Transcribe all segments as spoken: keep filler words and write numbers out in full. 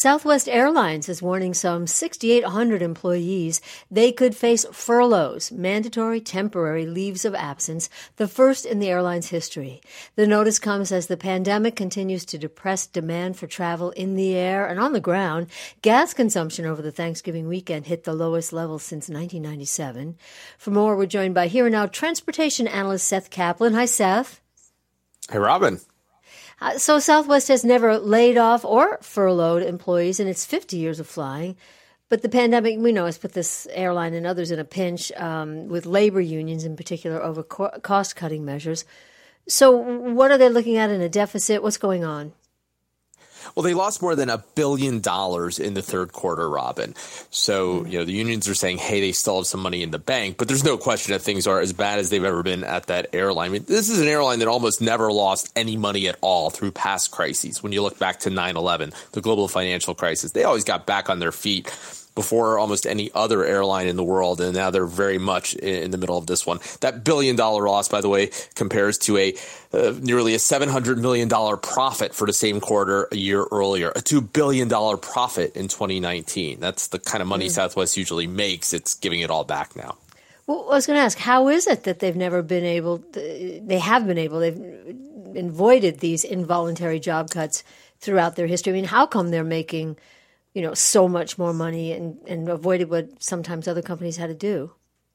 Southwest Airlines is warning some six thousand eight hundred employees they could face furloughs, mandatory temporary leaves of absence, the first in the airline's history. The notice comes as the pandemic continues to depress demand for travel in the air and on the ground. Gas consumption over the Thanksgiving weekend hit the lowest level since nineteen ninety-seven. For more, we're joined by Here and Now transportation analyst Seth Kaplan. Hi, Seth. Hey, Robin. Uh, so Southwest has never laid off or furloughed employees in its fifty years of flying. But the pandemic, we know, has put this airline and others in a pinch, um, with labor unions in particular over co- cost-cutting measures. So what are they looking at in a deficit? What's going on? Well, they lost more than a billion dollars in the third quarter, Robin. So, you know, the unions are saying, hey, they still have some money in the bank, but there's no question that things are as bad as they've ever been at that airline. I mean, this is an airline that almost never lost any money at all through past crises. When you look back to nine eleven, the global financial crisis, they always got back on their feet before almost any other airline in the world, and now they're very much in the middle of this one. That billion-dollar loss, by the way, compares to a uh, nearly a seven hundred million dollars profit for the same quarter a year earlier, a two billion dollars profit in twenty nineteen. That's the kind of money mm. Southwest usually makes. It's giving it all back now. Well, I was going to ask, how is it that they've never been able, to, they have been able, they've avoided these involuntary job cuts throughout their history? I mean, how come they're making you know, so much more money and, and avoided what sometimes other companies had to do?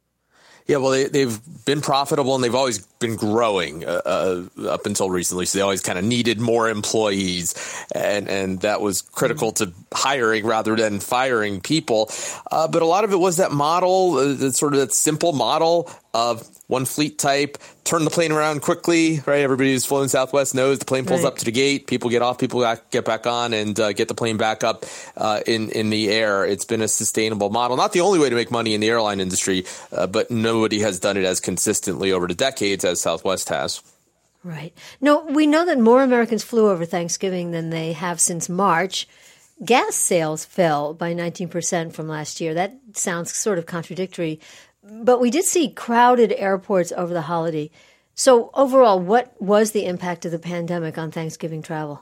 Yeah, well, they, they've been profitable and they've always been growing uh, uh, up until recently. So they always kind of needed more employees, and, and that was critical to hiring rather than firing people. Uh, but a lot of it was that model, uh, that sort of that simple model of one fleet type, turn the plane around quickly, right? Everybody who's flown Southwest knows the plane pulls right up to the gate, people get off, people get back on, and uh, get the plane back up uh, in, in the air. It's been a sustainable model. Not the only way to make money in the airline industry, uh, but nobody has done it as consistently over the decades as Southwest has. Right. No, we know that more Americans flew over Thanksgiving than they have since March. Gas sales fell by nineteen percent from last year. That sounds sort of contradictory. But we did see crowded airports over the holiday. So overall, what was the impact of the pandemic on Thanksgiving travel?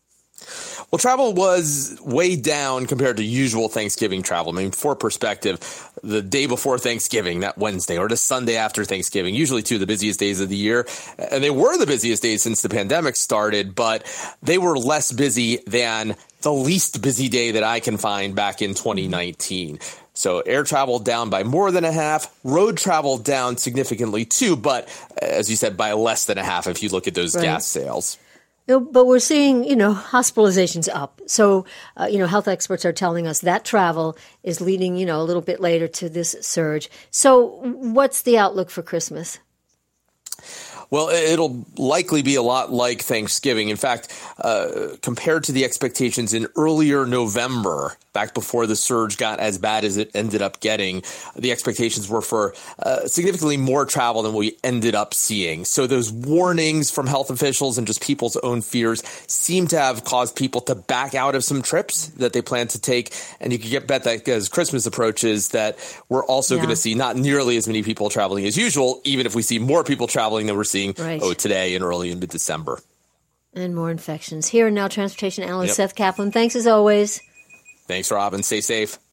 Well, travel was way down compared to usual Thanksgiving travel. I mean, for perspective, the day before Thanksgiving, that Wednesday, or the Sunday after Thanksgiving, usually two of the busiest days of the year. And they were the busiest days since the pandemic started, but they were less busy than the least busy day that I can find back in twenty nineteen. So air travel down by more than a half, road travel down significantly too, but as you said, by less than a half if you look at those right. gas sales. No, but we're seeing, you know, hospitalizations up. So, uh, you know, health experts are telling us that travel is leading, you know, a little bit later to this surge. So what's the outlook for Christmas? Well, it'll likely be a lot like Thanksgiving. In fact, uh, compared to the expectations in earlier November, back before the surge got as bad as it ended up getting, the expectations were for uh, significantly more travel than we ended up seeing. So those warnings from health officials and just people's own fears seem to have caused people to back out of some trips that they plan to take. And you can get bet that as Christmas approaches that we're also yeah. going to see not nearly as many people traveling as usual, even if we see more people traveling than we're seeing Right. oh, today and early in mid-December. And more infections. Here and Now transportation analyst yep. Seth Kaplan. Thanks as always. Thanks, Robin. Stay safe.